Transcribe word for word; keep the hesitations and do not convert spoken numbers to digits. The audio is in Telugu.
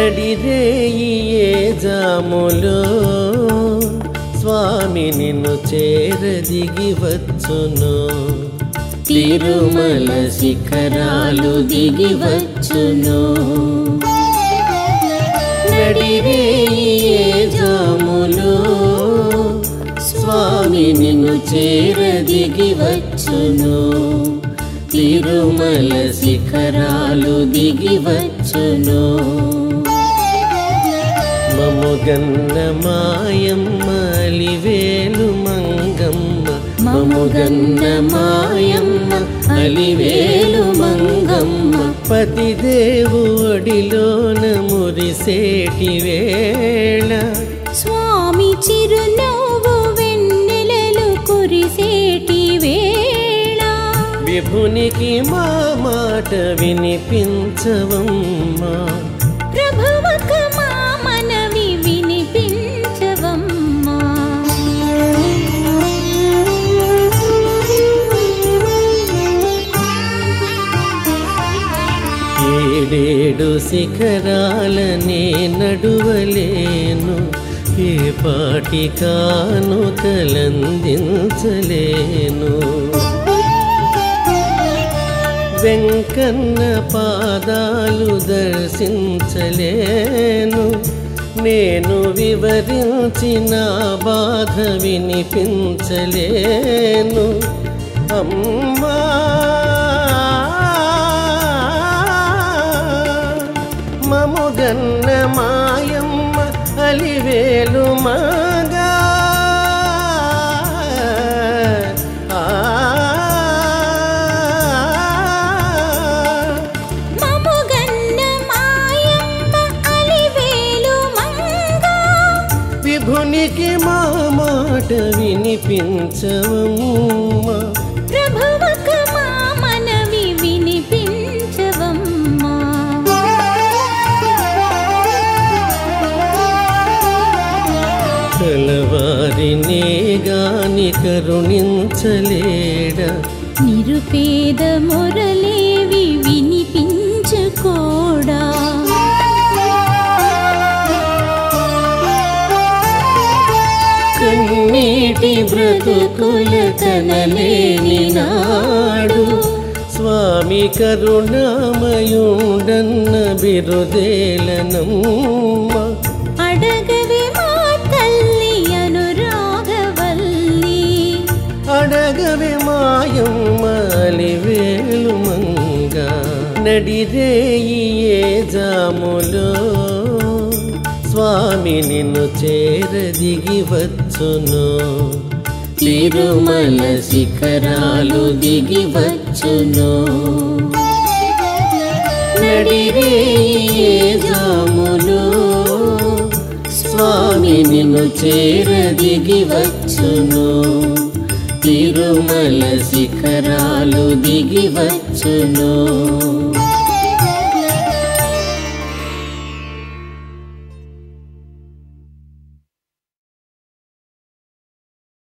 నడిరేయి ఏ జాములో స్వామి నిన్ను చేరదిగి వచ్చును, తిరుమల శిఖరాలు దిగి వచ్చును. నడిరేయి ఏ జాములో స్వామి నిన్ను చేరదిగి వచ్చును, తిరుమల శిఖరాలు దిగి వచ్చును. మముగన్న మాయమ్మ అలివేలు మంగమ్మ, మముగన్న మాయమ్మ అలివేలు మంగమ్మ, పతిదేవు ఒడిలోన మురిసేటి వేళ స్వామి చిరునవ్వు వెన్నెలలు కురిసేటి వేళ విభునికి మా మాట వినిపించవమ్మా, ప్రభువక మా మనవి వినిపించవమ్మా. ఏడేడు శిఖరాలనే నడువలేను, ఏ పాటి కానుకలందించలేను. వెంకన్న పాదాలు దర్శించలేను, నేను వివరించిన బాధ వినిపించలేను. అమ్మా మముగన్న మాయమ్మ అలివేలు మగా, విభునికి మా మాట వినిపించవమ్మా, ప్రభువక మా మనవి వినిపించవమ్మా. కలవారినే గాని కరుణించలేడా, నిరుపేద మొరలేవి వినిపించుకోడా. కన్నీటి బ్రతుకుల కనలేని నాడు స్వామి కరుణామయుండన్న బిరుదేలనమ్మ, అడగవే మా తల్లి అనురాగవల్లి, అడగవే మాయమ్మ అలివేలు మంగ. నడిరేయి ఏ జాములో స్వామి నిన్ను చేరదిగి వచ్చును, తిరుమల శిఖరాలు దిగి వచ్చును. నడిరేయి ఏ జాములో స్వామి నిన్ను చేరదిగి వచ్చును, తిరుమల శిఖరాలు దిగి వచ్చును.